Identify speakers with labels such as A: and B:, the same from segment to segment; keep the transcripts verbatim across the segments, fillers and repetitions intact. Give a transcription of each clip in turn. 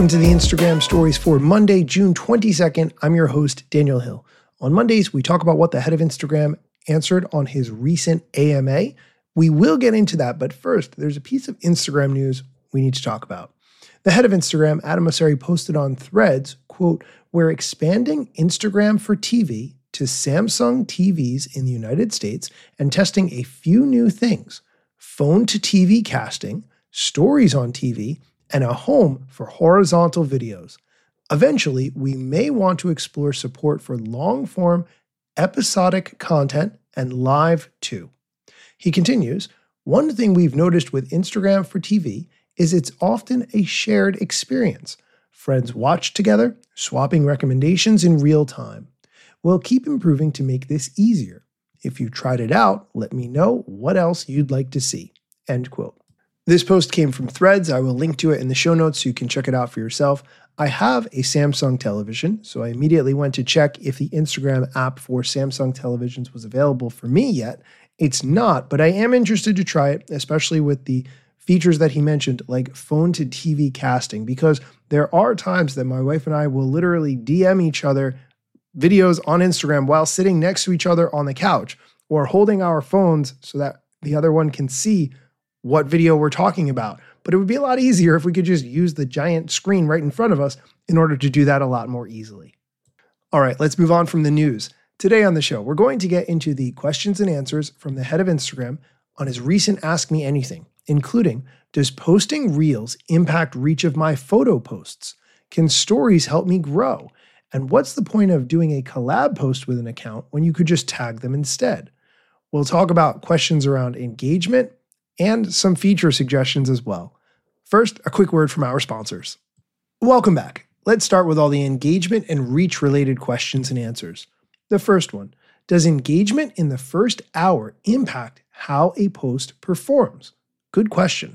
A: Welcome to the Instagram Stories for Monday, June twenty-second. I'm your host, Daniel Hill. On Mondays, we talk about what the head of Instagram answered on his recent A M A. We will get into that, but first, there's a piece of Instagram news we need to talk about. The head of Instagram, Adam Mosseri, posted on Threads, quote, "We're expanding Instagram for T V to Samsung T Vs in the United States and testing a few new things: phone to T V casting, stories on T V, and a home for horizontal videos. Eventually, we may want to explore support for long-form episodic content and live too." He continues, "One thing we've noticed with Instagram for T V is it's often a shared experience. Friends watch together, swapping recommendations in real time. We'll keep improving to make this easier. If you tried it out, let me know what else you'd like to see." End quote. This post came from Threads. I will link to it in the show notes so you can check it out for yourself. I have a Samsung television, so I immediately went to check if the Instagram app for Samsung televisions was available for me yet. It's not, but I am interested to try it, especially with the features that he mentioned, like phone to T V casting, because there are times that my wife and I will literally D M each other videos on Instagram while sitting next to each other on the couch or holding our phones so that the other one can see what video we're talking about. But it would be a lot easier if we could just use the giant screen right in front of us in order to do that a lot more easily. All right, let's move on from the news. Today on the show, we're going to get into the questions and answers from the head of Instagram on his recent Ask Me Anything, including, does posting Reels impact reach of my photo posts? Can stories help me grow? And what's the point of doing a collab post with an account when you could just tag them instead? We'll talk about questions around engagement and some feature suggestions as well. First, a quick word from our sponsors. Welcome back. Let's start with all the engagement and reach-related questions and answers. The first one, does engagement in the first hour impact how a post performs? Good question.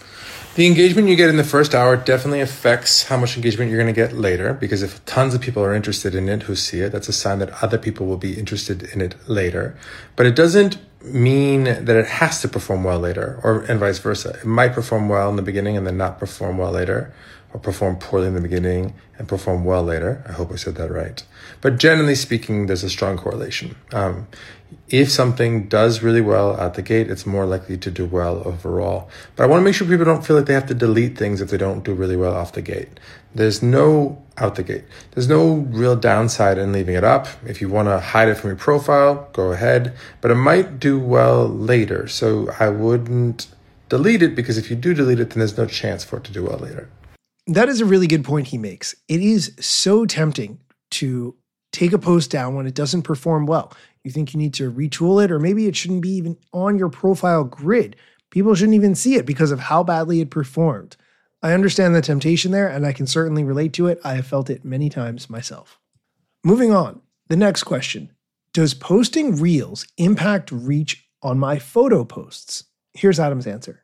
B: The engagement you get in the first hour definitely affects how much engagement you're going to get later, because if tons of people are interested in it who see it, that's a sign that other people will be interested in it later. But it doesn't mean that it has to perform well later, or and vice versa. It might perform well in the beginning and then not perform well later, or perform poorly in the beginning and perform well later. I hope I said that right. But generally speaking, there's a strong correlation. Um, if something does really well out the gate, it's more likely to do well overall. But I want to make sure people don't feel like they have to delete things if they don't do really well off the gate. There's no out the gate. There's no real downside in leaving it up. If you want to hide it from your profile, go ahead. But it might do well later. So I wouldn't delete it, because if you do delete it, then there's no chance for it to do well later.
A: That is a really good point he makes. It is so tempting to take a post down when it doesn't perform well. You think you need to retool it, or maybe it shouldn't be even on your profile grid. People shouldn't even see it because of how badly it performed. I understand the temptation there, and I can certainly relate to it. I have felt it many times myself. Moving on, the next question. Does posting Reels impact reach on my photo posts? Here's Adam's answer.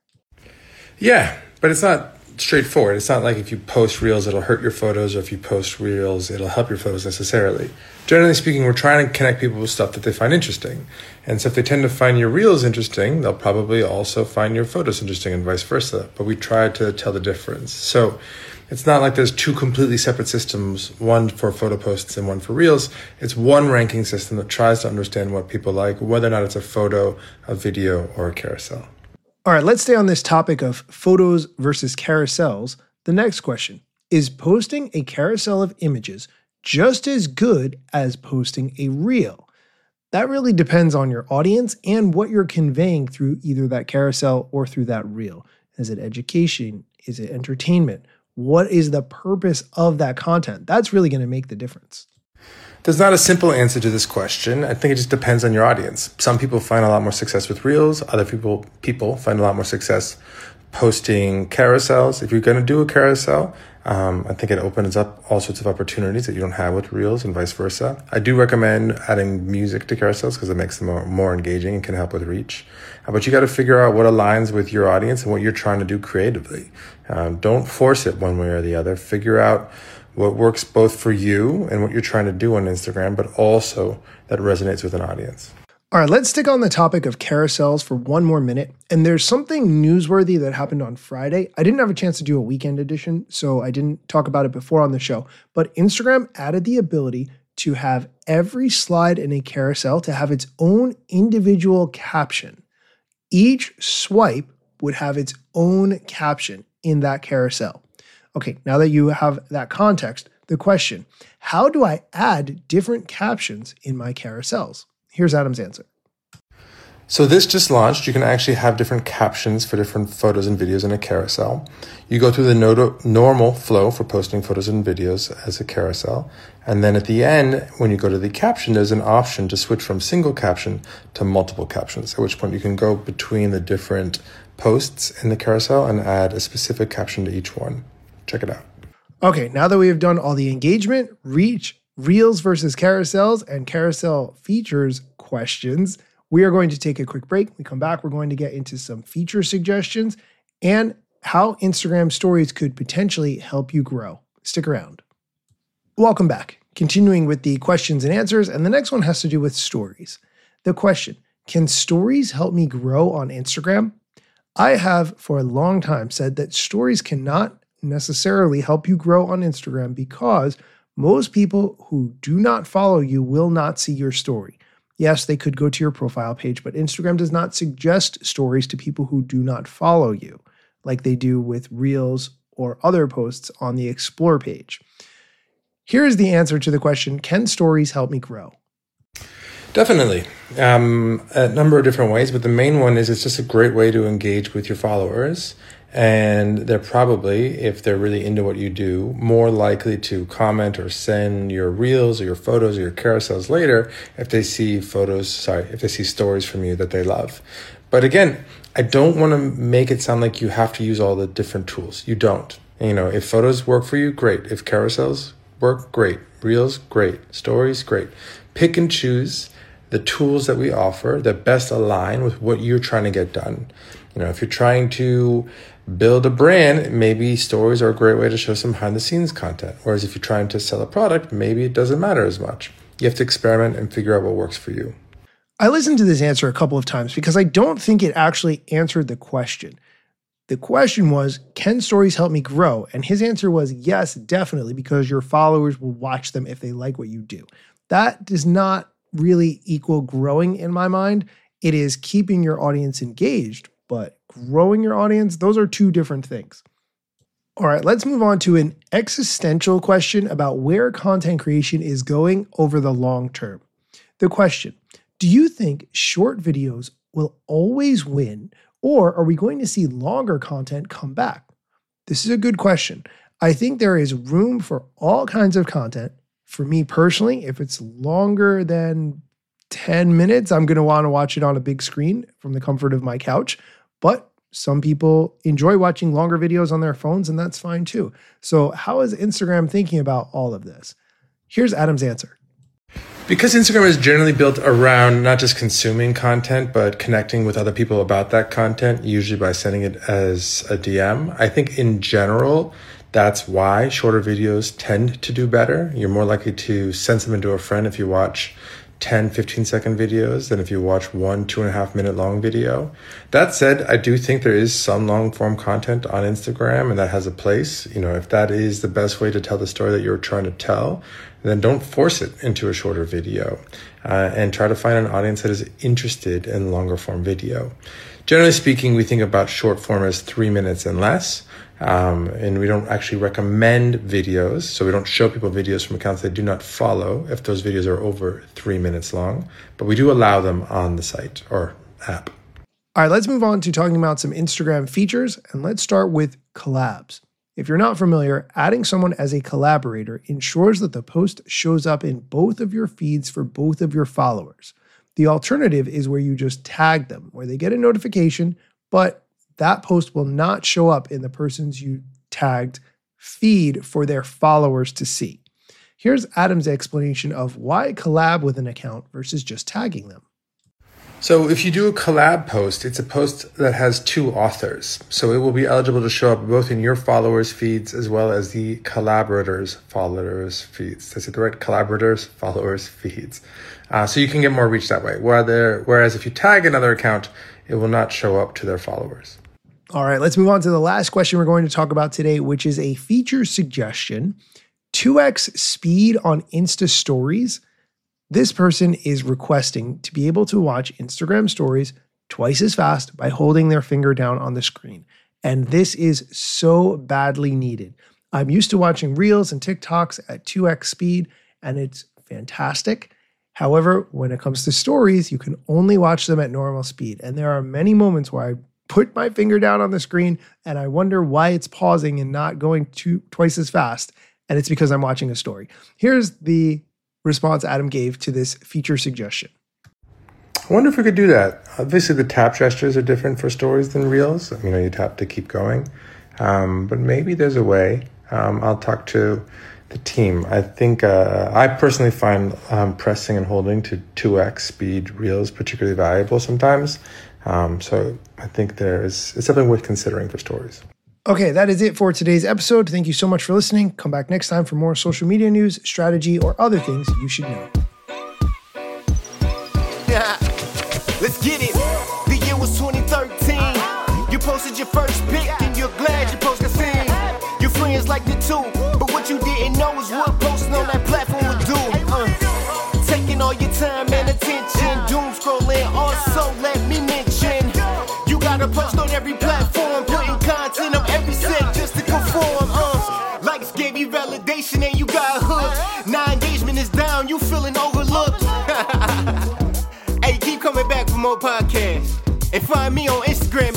B: Yeah, but it's not straightforward. It's not like if you post Reels, it'll hurt your photos, or if you post Reels, it'll help your photos necessarily. Generally speaking, we're trying to connect people with stuff that they find interesting. And so if they tend to find your Reels interesting, they'll probably also find your photos interesting, and vice versa. But we try to tell the difference. So it's not like there's two completely separate systems, one for photo posts and one for Reels. It's one ranking system that tries to understand what people like, whether or not it's a photo, a video, or a carousel.
A: All right, let's stay on this topic of photos versus carousels. The next question, is posting a carousel of images just as good as posting a reel? That really depends on your audience and what you're conveying through either that carousel or through that reel. Is it education? Is it entertainment? What is the purpose of that content? That's really going to make the difference.
B: There's not a simple answer to this question. I think it just depends on your audience. Some people find a lot more success with Reels. Other people people find a lot more success posting carousels. If you're going to do a carousel, um, I think it opens up all sorts of opportunities that you don't have with Reels, and vice versa. I do recommend adding music to carousels because it makes them more, more engaging and can help with reach. Uh, but you got to figure out what aligns with your audience and what you're trying to do creatively. Um, don't force it one way or the other. Figure out what works both for you and what you're trying to do on Instagram, but also that resonates with an audience.
A: All right, let's stick on the topic of carousels for one more minute. And there's something newsworthy that happened on Friday. I didn't have a chance to do a weekend edition, so I didn't talk about it before on the show. But Instagram added the ability to have every slide in a carousel to have its own individual caption. Each swipe would have its own caption in that carousel. Okay, now that you have that context, the question, how do I add different captions in my carousels? Here's Adam's answer.
B: So this just launched. You can actually have different captions for different photos and videos in a carousel. You go through the no- normal flow for posting photos and videos as a carousel. And then at the end, when you go to the caption, there's an option to switch from single caption to multiple captions, at which point you can go between the different posts in the carousel and add a specific caption to each one. Check it out.
A: Okay, now that we have done all the engagement, reach, Reels versus carousels, and carousel features questions, we are going to take a quick break. We come back, we're going to get into some feature suggestions and how Instagram stories could potentially help you grow. Stick around. Welcome back. Continuing with the questions and answers, and the next one has to do with stories. The question, can stories help me grow on Instagram? I have for a long time said that stories cannot necessarily help you grow on Instagram because most people who do not follow you will not see your story. Yes, they could go to your profile page, but Instagram does not suggest stories to people who do not follow you, like they do with Reels or other posts on the Explore page. Here is the answer to the question, can stories help me grow?
B: Definitely. Um, a number of different ways, but the main one is it's just a great way to engage with your followers. And they're probably, if they're really into what you do, more likely to comment or send your reels or your photos or your carousels later if they see photos, sorry, if they see stories from you that they love. But again, I don't want to make it sound like you have to use all the different tools. You don't. You know, if photos work for you, great. If carousels work, great. Reels, great. Stories, great. Pick and choose the tools that we offer that best align with what you're trying to get done. You know, if you're trying to build a brand, maybe stories are a great way to show some behind the scenes content. Whereas if you're trying to sell a product, maybe it doesn't matter as much. You have to experiment and figure out what works for you.
A: I listened to this answer a couple of times because I don't think it actually answered the question. The question was, can stories help me grow? And his answer was yes, definitely, because your followers will watch them if they like what you do. That does not really equal growing in my mind. It is keeping your audience engaged, but growing your audience, those are two different things. All right, let's move on to an existential question about where content creation is going over the long term. The question, do you think short videos will always win, or are we going to see longer content come back? This is a good question. I think there is room for all kinds of content. For me personally, if it's longer than ten minutes, I'm going to want to watch it on a big screen from the comfort of my couch. But some people enjoy watching longer videos on their phones, and that's fine too. So how is Instagram thinking about all of this? Here's Adam's answer.
B: Because Instagram is generally built around not just consuming content, but connecting with other people about that content, usually by sending it as a D M. I think in general, that's why shorter videos tend to do better. You're more likely to send something to a friend if you watch ten, fifteen second videos than if you watch one, two and a half minute long video. That said, I do think there is some long form content on Instagram and that has a place. You know, if that is the best way to tell the story that you're trying to tell, then don't force it into a shorter video uh, and try to find an audience that is interested in longer form video. Generally speaking, we think about short form as three minutes and less. Um, and we don't actually recommend videos. So we don't show people videos from accounts they do not follow if those videos are over three minutes long, but we do allow them on the site or app.
A: All right, let's move on to talking about some Instagram features, and let's start with collabs. If you're not familiar, adding someone as a collaborator ensures that the post shows up in both of your feeds for both of your followers. The alternative is where you just tag them, where they get a notification, but that post will not show up in the person's you tagged feed for their followers to see. Here's Adam's explanation of why collab with an account versus just tagging them.
B: So if you do a collab post, it's a post that has two authors. So it will be eligible to show up both in your followers' feeds as well as the collaborators' followers' feeds. Is it the right? Collaborators' followers' feeds. Uh, so you can get more reach that way. Whether, whereas if you tag another account, it will not show up to their followers.
A: All right, let's move on to the last question we're going to talk about today, which is a feature suggestion. two x speed on Insta stories. This person is requesting to be able to watch Instagram stories twice as fast by holding their finger down on the screen. And this is so badly needed. I'm used to watching Reels and TikToks at two x speed, and it's fantastic. However, when it comes to stories, you can only watch them at normal speed. And there are many moments where I put my finger down on the screen and I wonder why it's pausing and not going two, twice as fast. And it's because I'm watching a story. Here's the response Adam gave to this feature suggestion.
B: I wonder if we could do that. Obviously, the tap gestures are different for stories than Reels. You know, you tap to keep going. Um, but maybe there's a way. Um, I'll talk to the team. I think uh, I personally find um, pressing and holding to two x speed Reels particularly valuable sometimes. Um, so I think there is it's something worth considering for stories.
A: Okay, that is it for today's episode. Thank you so much for listening. Come back next time for more social media news, strategy, or other things you should know.
C: Let's get it. The year was twenty thirteen. You posted your first pic and you're glad your post got seen. Your friends liked it too, but what you didn't know is what posting on that platform would do. Uh, taking all your time and attention, doom scrolling. Also, let me mention, you gotta post on every platform, putting content on every set just to conform. Uh, likes gave you validation and you got hooked. Now engagement is down, you feeling overlooked. Hey, keep coming back for more podcasts. And find me on Instagram